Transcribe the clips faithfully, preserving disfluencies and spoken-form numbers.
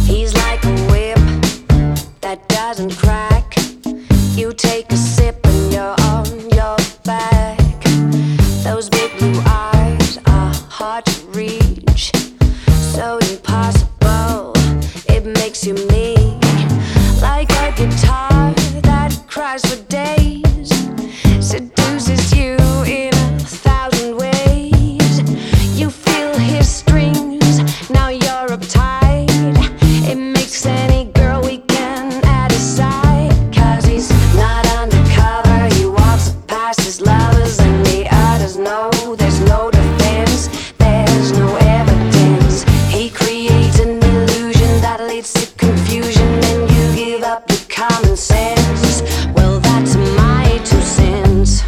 He's like a whip that doesn't crack. You take a sip and you're on your back. Those big blue eyes are hard to reach, so impossible, it makes you mean. Like a guitar that cries for days, seduces you in a thousand ways. You feel his strings, now you're uptight. It makes any girl weekend at his side. Cause he's not undercover, he walks past his lovers and the others know there's no defense, there's no evidence. He creates an illusion that leads to confusion, and you give up your common sense. Well, that's my two cents.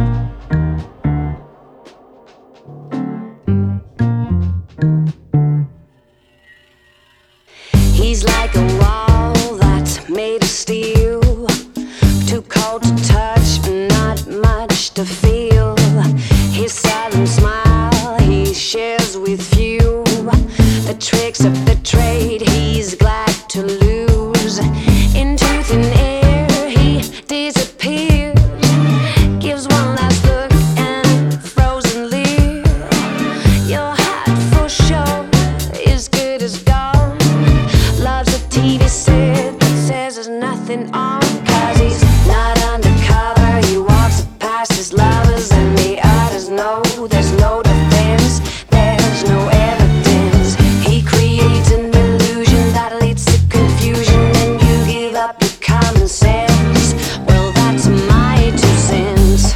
He's like a wall that's made of steel, too cold to touch, not much to feel. His silent smile he shares with few. The tricks of the trade he's glad to lose. Into thin air he disappears, gives one last look and a frozen leer. Your heart for sure is good as gone. Loves a T V set that says there's nothing on. Cause he's not undercover, he walks past his lovers and the others know there's no defense, there's no evidence. He creates an illusion that leads to confusion, and you give up your common sense. Well, that's my two cents.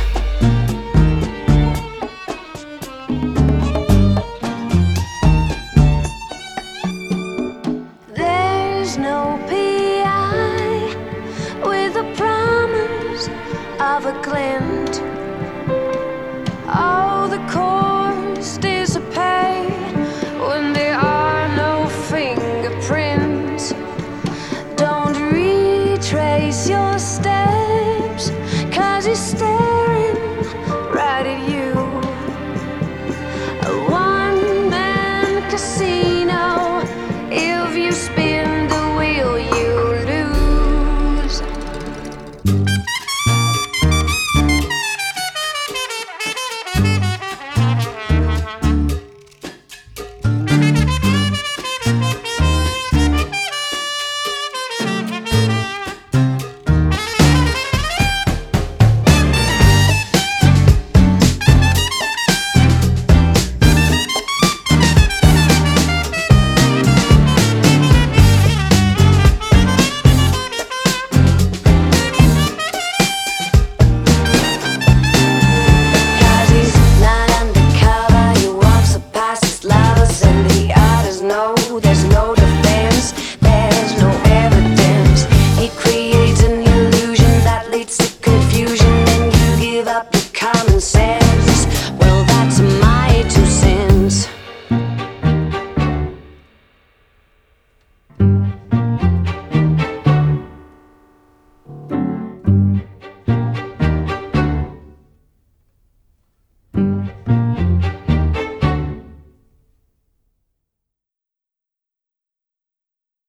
There's no P I with a promise of a glint. Oh, the chords dissipate when there are no fingerprints. Don't retrace your steps, cause he's staring right at you. A one-man casino, if you spin the wheel you lose. Cause he's not undercover, he walks past his lovers and the others know there's no defense, there's no evidence. He creates an illusion that leads to confusion, and you give up your common sense.